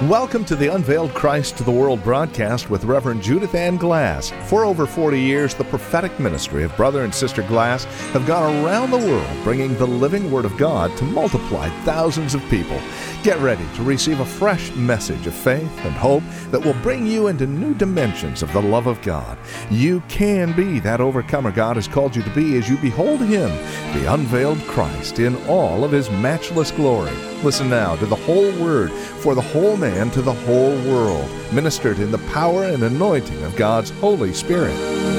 Welcome to the Unveiled Christ to the World broadcast with Reverend Judith Ann Glass. For over 40 years, the prophetic ministry of Brother and Sister Glass have gone around the world bringing the living Word of God to multiply thousands of people. Get ready to receive a fresh message of faith and hope that will bring you into new dimensions of the love of God. You can be that overcomer God has called you to be as you behold Him, the unveiled Christ, in all of His matchless glory. Listen now to the whole Word for the whole man to the whole world, ministered in the power and anointing of God's Holy Spirit.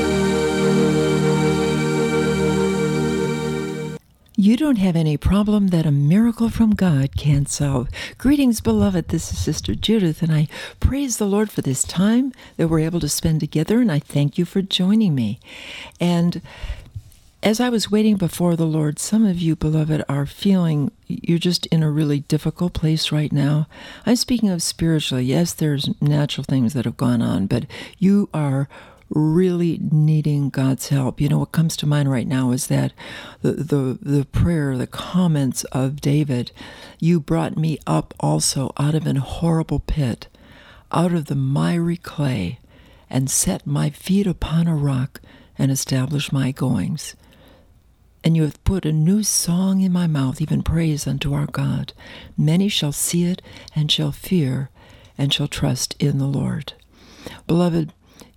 You don't have any problem that a miracle from God can't solve. Greetings, beloved. This is Sister Judith, and I praise the Lord for this time that we're able to spend together, and I thank you for joining me. And as I was waiting before the Lord, some of you, beloved, are feeling you're just in a really difficult place right now. I'm speaking of spiritually. Yes, there's natural things that have gone on, but you are really needing God's help. You know, what comes to mind right now is that the prayer, the comments of David, you brought me up also out of an horrible pit, out of the miry clay, and set my feet upon a rock and established my goings. And you have put a new song in my mouth, even praise unto our God. Many shall see it and shall fear and shall trust in the Lord. Beloved,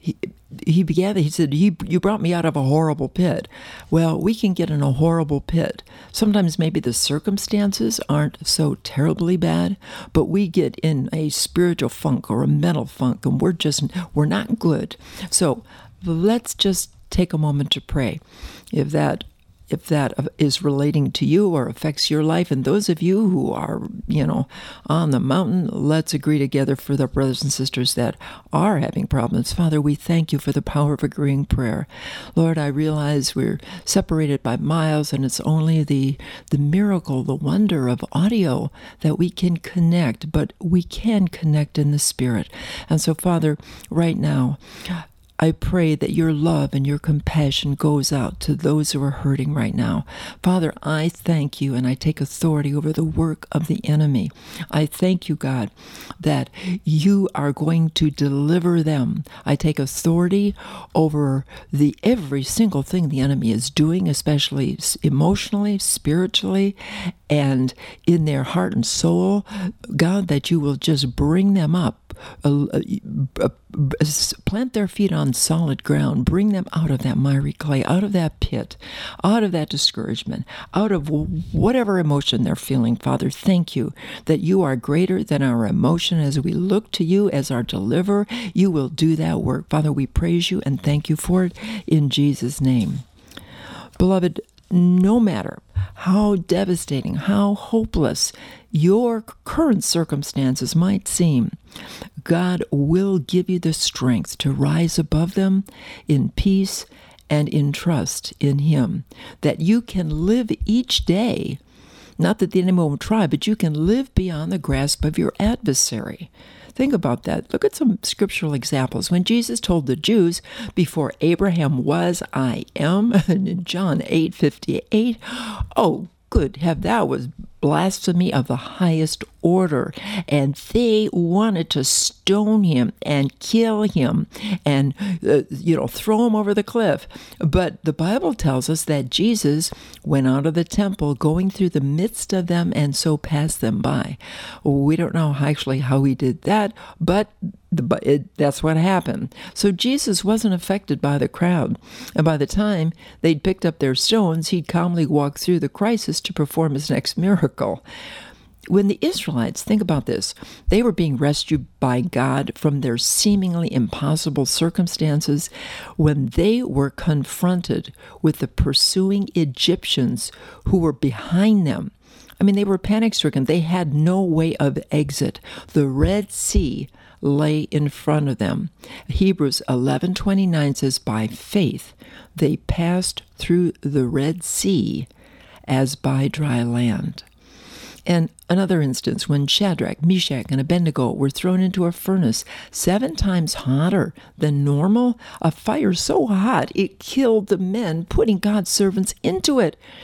he said, you brought me out of a horrible pit. Well, we can get in a horrible pit. Sometimes maybe the circumstances aren't so terribly bad, but we get in a spiritual funk or a mental funk, and we're not good. So let's just take a moment to pray. If that is relating to you or affects your life, and those of you who are, on the mountain, let's agree together for the brothers and sisters that are having problems. Father, we thank you for the power of agreeing prayer. Lord, I realize we're separated by miles, and it's only the miracle, the wonder of audio that we can connect, but we can connect in the Spirit. And so, Father, right now, I pray that your love and your compassion goes out to those who are hurting right now. Father, I thank you, and I take authority over the work of the enemy. I thank you, God, that you are going to deliver them. I take authority over every single thing the enemy is doing, especially emotionally, spiritually, and in their heart and soul. God, that you will just bring them up. Plant their feet on solid ground, bring them out of that miry clay, out of that pit, out of that discouragement, out of whatever emotion they're feeling. Father, thank you that you are greater than our emotion. As we look to you as our deliverer, you will do that work. Father, we praise you and thank you for it in Jesus' name. Beloved, no matter how devastating, how hopeless your current circumstances might seem, God will give you the strength to rise above them in peace and in trust in Him, that you can live each day, not that the enemy won't try, but you can live beyond the grasp of your adversary. Think about that. Look at some scriptural examples. When Jesus told the Jews, before Abraham was, I am, in John 8:58, oh, good, that was blasphemy of the highest order, and they wanted to stone him and kill him and throw him over the cliff. But the Bible tells us that Jesus went out of the temple, going through the midst of them, and so passed them by. We don't know actually how he did that, but that's what happened. So Jesus wasn't affected by the crowd. And by the time they'd picked up their stones, he'd calmly walk through the crisis to perform his next miracle. When the Israelites, think about this, they were being rescued by God from their seemingly impossible circumstances when they were confronted with the pursuing Egyptians who were behind them. I mean, they were panic-stricken. They had no way of exit. The Red Sea lay in front of them. Hebrews 11:29 says, by faith they passed through the Red Sea as by dry land. And another instance, when Shadrach, Meshach, and Abednego were thrown into a furnace 7 times hotter than normal, a fire so hot it killed the men putting God's servants into it.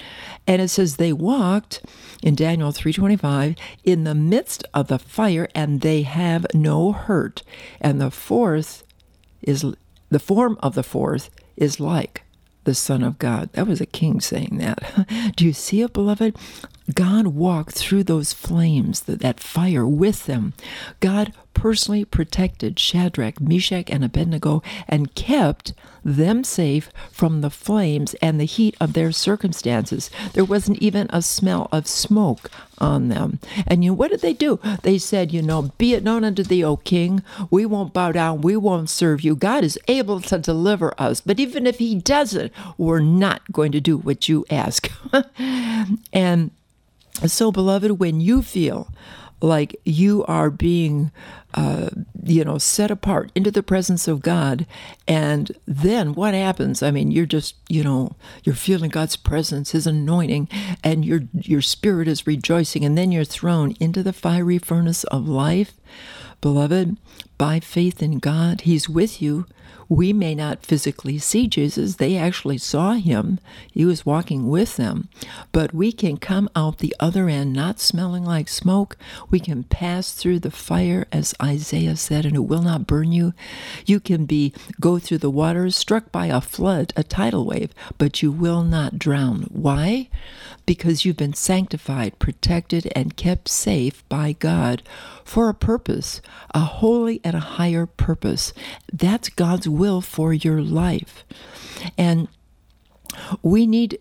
And it says they walked in Daniel 3:25 in the midst of the fire, and they have no hurt. And the form of the fourth is like the Son of God. That was a king saying that. Do you see it, beloved? God walked through those flames, that fire with them. God personally protected Shadrach, Meshach, and Abednego and kept them safe from the flames and the heat of their circumstances. There wasn't even a smell of smoke on them. And what did they do? They said, be it known unto thee, O king, we won't bow down, we won't serve you. God is able to deliver us. But even if he doesn't, we're not going to do what you ask. And so, beloved, when you feel like you are being, set apart into the presence of God, and then what happens? I mean, you're just, you're feeling God's presence, his anointing, and your spirit is rejoicing, and then you're thrown into the fiery furnace of life. Beloved, by faith in God, he's with you. We may not physically see Jesus. They actually saw him. He was walking with them. But we can come out the other end not smelling like smoke. We can pass through the fire, as Isaiah said, and it will not burn you. You can go through the waters, struck by a flood, a tidal wave, but you will not drown. Why? Because you've been sanctified, protected, and kept safe by God for a purpose, a holy and a higher purpose. That's God's will for your life. And we need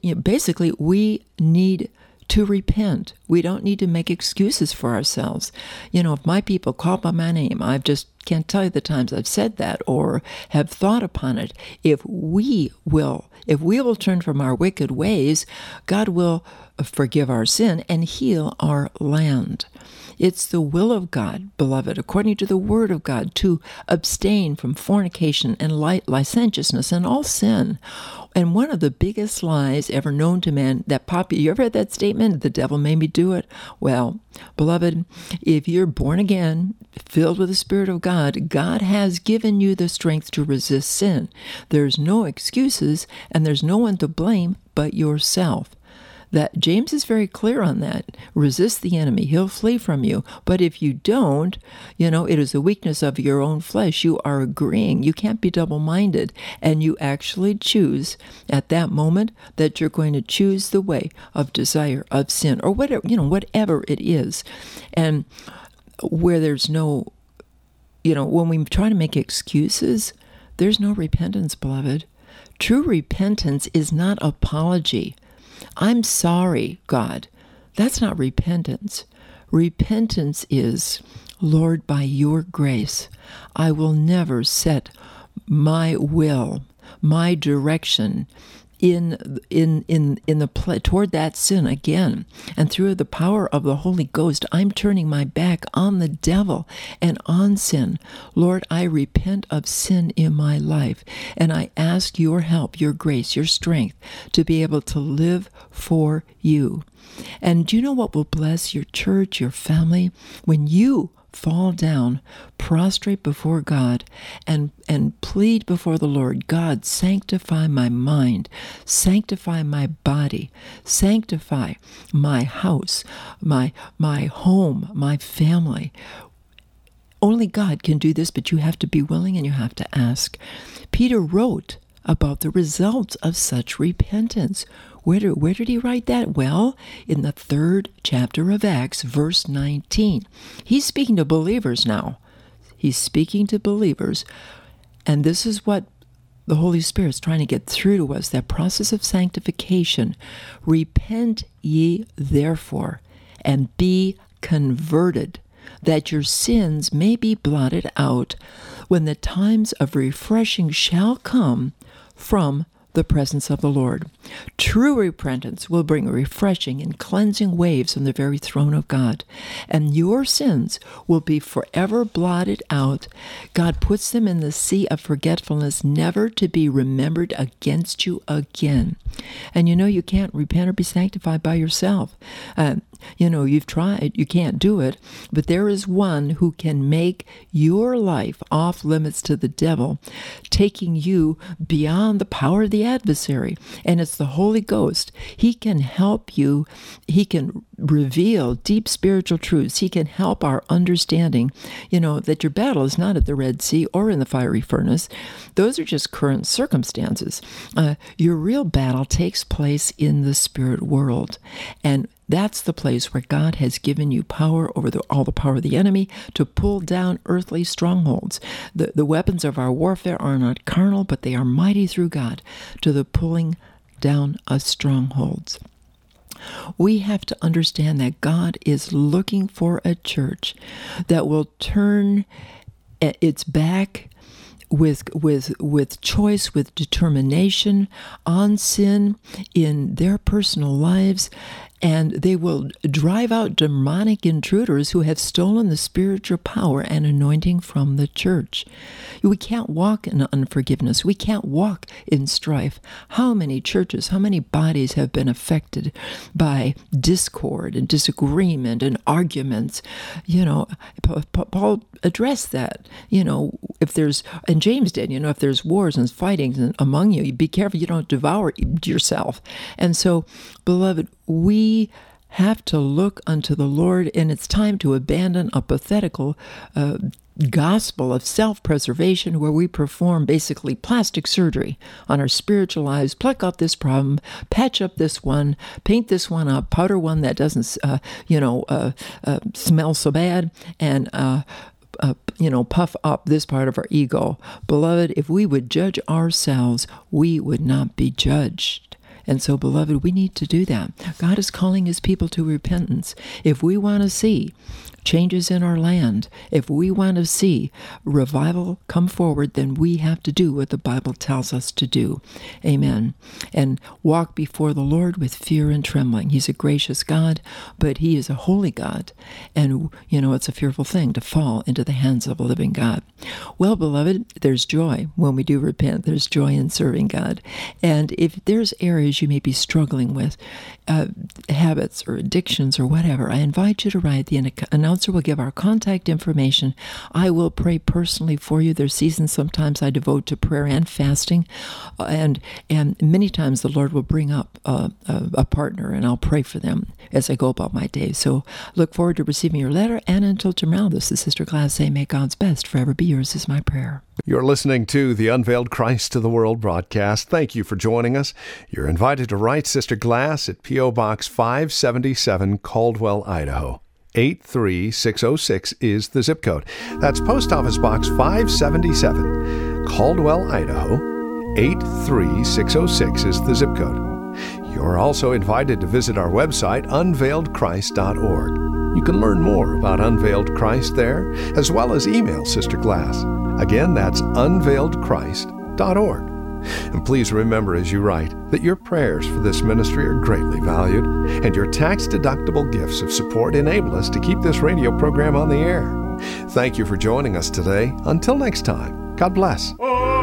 to repent. We don't need to make excuses for ourselves. If my people call by my name, I just can't tell you the times I've said that or have thought upon it. If we will turn from our wicked ways, God will forgive our sin and heal our land. It's the will of God, beloved, according to the word of God, to abstain from fornication and licentiousness and all sin. And one of the biggest lies ever known to man, you ever heard that statement, the devil made me do it? Well, beloved, if you're born again, filled with the Spirit of God, God has given you the strength to resist sin. There's no excuses, and there's no one to blame but yourself. That James is very clear on that. Resist the enemy, he'll flee from you. But if you don't, it is a weakness of your own flesh. You are agreeing. You can't be double-minded. And you actually choose at that moment that you're going to choose the way of desire, of sin, or whatever it is. And where there's no, when we try to make excuses, there's no repentance, beloved. True repentance is not apology. I'm sorry, God. That's not repentance. Repentance is, Lord, by your grace, I will never set my will, my direction toward that sin again. And through the power of the Holy Ghost, I'm turning my back on the devil and on sin. Lord, I repent of sin in my life, and I ask your help, your grace, your strength to be able to live for you. And do you know what will bless your church, your family? When you fall down, prostrate before God, and plead before the Lord, God, sanctify my mind, sanctify my body, sanctify my house, my home, my family. Only God can do this, but you have to be willing and you have to ask. Peter wrote about the results of such repentance. Where did he write that? Well, in the 3rd chapter of Acts, verse 19. He's speaking to believers now. He's speaking to believers. And this is what the Holy Spirit's trying to get through to us, that process of sanctification. Repent ye therefore, and be converted, that your sins may be blotted out, when the times of refreshing shall come from the presence of the Lord. True repentance will bring refreshing and cleansing waves from the very throne of God, and your sins will be forever blotted out. God puts them in the sea of forgetfulness, never to be remembered against you again. And you can't repent or be sanctified by yourself. you've tried, you can't do it, but there is one who can make your life off limits to the devil, taking you beyond the power of the adversary. And it's the Holy Ghost. He can help you. He can reveal deep spiritual truths. He can help our understanding, that your battle is not at the Red Sea or in the fiery furnace. Those are just current circumstances. Your real battle takes place in the spirit world. And that's the place where God has given you power over all the power of the enemy to pull down earthly strongholds. The weapons of our warfare are not carnal, but they are mighty through God to the pulling down of strongholds. We have to understand that God is looking for a church that will turn its back with choice, with determination on sin in their personal lives, and they will drive out demonic intruders who have stolen the spiritual power and anointing from the church. We can't walk in unforgiveness. We can't walk in strife. How many churches, how many bodies have been affected by discord and disagreement and arguments? Paul addressed that. If there's, and James did, if there's wars and fighting among you, be careful you don't devour yourself. And so, beloved, we have to look unto the Lord, and it's time to abandon a pathetical gospel of self-preservation where we perform basically plastic surgery on our spiritual lives, pluck out this problem, patch up this one, paint this one up, powder one that doesn't, smell so bad, and puff up this part of our ego. Beloved, if we would judge ourselves, we would not be judged. And so, beloved, we need to do that. God is calling his people to repentance. If we want to see changes in our land, if we want to see revival come forward, then we have to do what the Bible tells us to do. Amen. And walk before the Lord with fear and trembling. He's a gracious God, but he is a holy God. And, it's a fearful thing to fall into the hands of a living God. Well, beloved, there's joy when we do repent. There's joy in serving God. And if there's areas you may be struggling with, habits or addictions or whatever, I invite you to write. The announcer will give our contact information. I will pray personally for you. There's seasons sometimes I devote to prayer and fasting, and many times the Lord will bring up a partner, and I'll pray for them as I go about my day. So look forward to receiving your letter, and until tomorrow, this is Sister Glass saying, may God's best forever be yours is my prayer. You're listening to the Unveiled Christ to the World broadcast. Thank you for joining us. You're invited to write Sister Glass at P.O. Box 577, Caldwell, Idaho. 83606 is the zip code. That's Post Office Box 577, Caldwell, Idaho. 83606 is the zip code. You're also invited to visit our website, unveiledchrist.org. You can learn more about Unveiled Christ there, as well as email Sister Glass. Again, that's unveiledchrist.org. And please remember as you write that your prayers for this ministry are greatly valued, and your tax-deductible gifts of support enable us to keep this radio program on the air. Thank you for joining us today. Until next time, God bless.